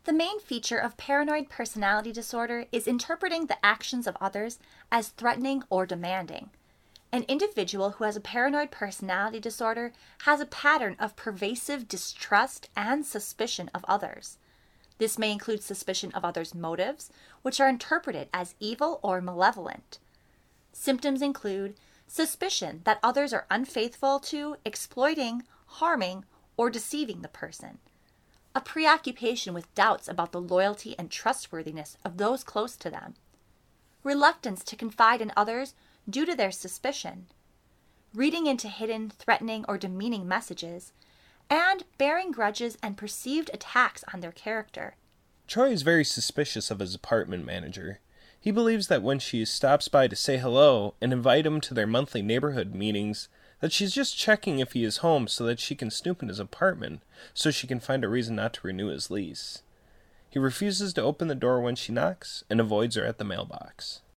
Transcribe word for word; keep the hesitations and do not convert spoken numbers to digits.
The main feature of paranoid personality disorder is interpreting the actions of others as threatening or demanding. An individual who has a paranoid personality disorder has a pattern of pervasive distrust and suspicion of others. This may include suspicion of others' motives, which are interpreted as evil or malevolent. Symptoms include suspicion that others are unfaithful to, exploiting, harming, or deceiving the person. A preoccupation with doubts about the loyalty and trustworthiness of those close to them. Reluctance to confide in others due to their suspicion. Reading into hidden, threatening, or demeaning messages, and bearing grudges and perceived attacks on their character. Troy is very suspicious of his apartment manager. He believes that when she stops by to say hello and invite him to their monthly neighborhood meetings, that she's just checking if he is home so that she can snoop in his apartment, so she can find a reason not to renew his lease. He refuses to open the door when she knocks and avoids her at the mailbox.